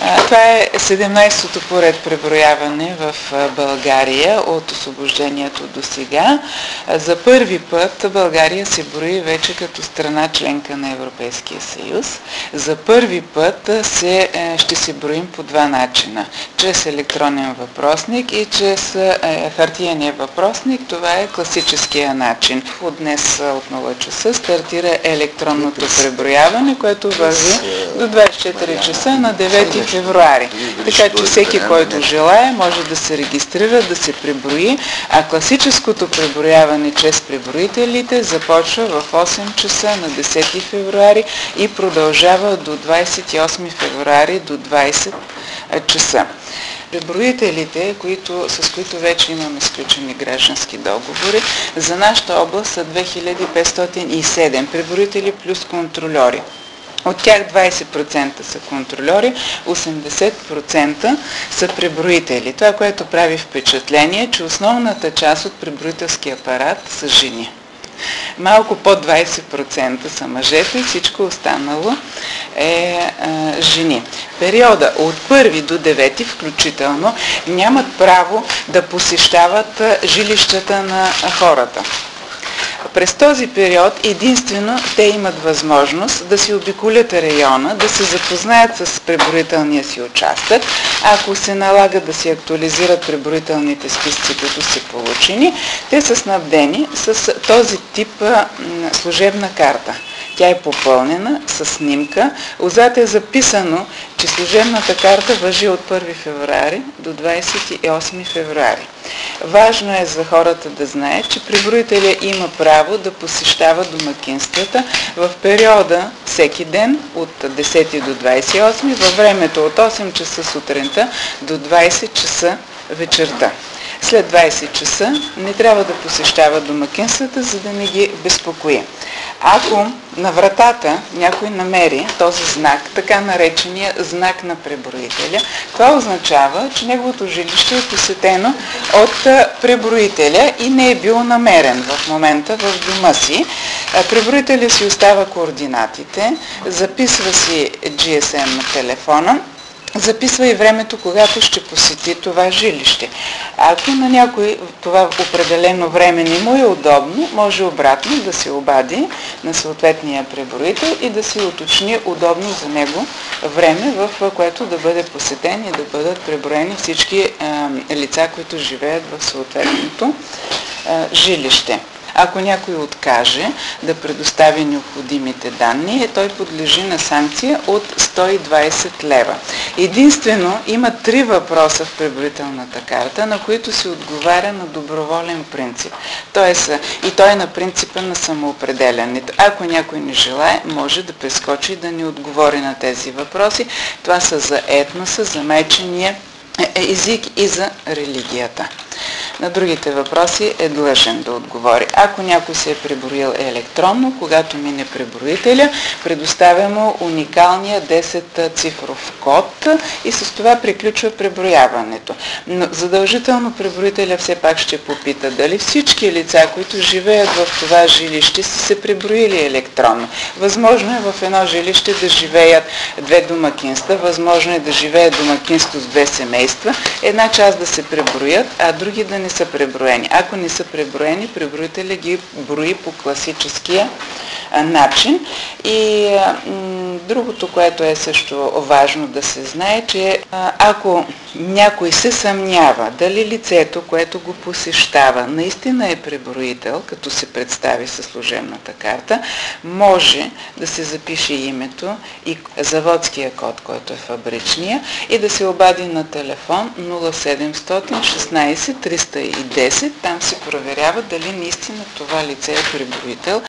Това е 17-то поред преброяване в България от освобождението до сега. За първи път България се брои вече като страна членка на Европейския съюз. За първи път ще се броим по два начина. Чрез електронен въпросник и чрез хартияния въпросник. Това е класическия начин. От днес от 0 часа стартира електронното преброяване, което върви до 24 часа на 9 февруари. Така че всеки, който желае, може да се регистрира, да се преброи, а класическото преброяване чрез преброителите започва в 8 часа на 10 февруари и продължава до 28 февруари до 20 часа. Преброителите, с които вече имаме сключени граждански договори, за нашата област са 2507 преброители плюс контрольори. От тях 20% са контрольори, 80% са преброители. Това, което прави впечатление, че основната част от преброителския апарат са жени. Малко под 20% са мъжете, всичко останало е жени. Периода от 1 до 9 включително нямат право да посещават жилищата на хората. През този период единствено те имат възможност да си обиколят района, да се запознаят с преброителния си участък. Ако се налага да си актуализират преброителните списъци, които са получени, те са снабдени с този тип служебна карта. Тя е попълнена с снимка. Отзад е записано, че служебната карта важи от 1 февруари до 28 февруари. Важно е за хората да знаят, че преброителя има право да посещава домакинствата в периода всеки ден от 10 до 28, във времето от 8 часа сутринта до 20 часа вечерта. След 20 часа не трябва да посещава домакинствата, за да не ги безпокои. Ако на вратата някой намери този знак, така наречения знак на преброителя, това означава, че неговото жилище е посетено от преброителя и не е бил намерен в момента в дома си. Преброителя си остава координатите, записва си GSM на телефона, записва и времето, когато ще посети това жилище. Ако на някой това определено време не му е удобно, може обратно да се обади на съответния преброител и да си уточни удобно за него време, в което да бъде посетен и да бъдат преброени всички лица, които живеят в съответното жилище. Ако някой откаже да предостави необходимите данни, той подлежи на санкция от 120 лева. Единствено има 3 въпроса в преброителната карта, на които се отговаря на доброволен принцип. Тоест, и той е на принципа на самоопределянето. Ако някой не желае, може да прескочи и да не отговори на тези въпроси. Това са за етноса, за майчиния език и за религията. На другите въпроси е длъжен да отговори. Ако някой се е преброил електронно, когато мине преброителя, предоставя му уникалния 10-цифров код и с това приключва преброяването. Но задължително преброителя все пак ще попита дали всички лица, които живеят в това жилище, са се преброили електронно. Възможно е в едно жилище да живеят 2 домакинства, възможно е да живеят домакинство с 2 семейства, една част да се преброят, а други да не са преброени. Ако не са преброени, преброителя ги брои по класическия начин. И другото, което е също важно да се знае, че ако някой се съмнява дали лицето, което го посещава, наистина е преброител, като се представи със служебната карта, може да се запише името и заводския код, който е фабричния, и да се обади на телефон 0700 16 310. Там се проверява дали наистина това лице е преброител.